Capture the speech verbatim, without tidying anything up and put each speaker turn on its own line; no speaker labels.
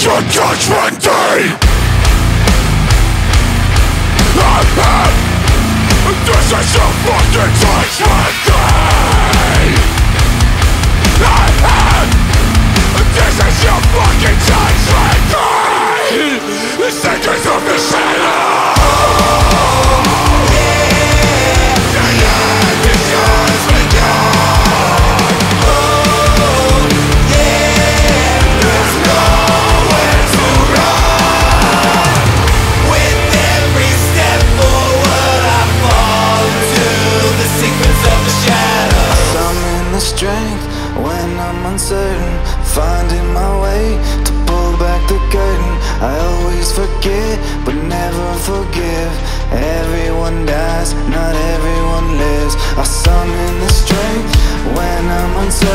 should catch Wendy. I have. This is your fucking touch Wendy. I have. This is your fucking touch Wendy. The seconds of the shadow.
Strength when I'm uncertain, finding my way to pull back the curtain. I always forget, but never forgive. Everyone dies, not everyone lives. I summon the strength when I'm uncertain.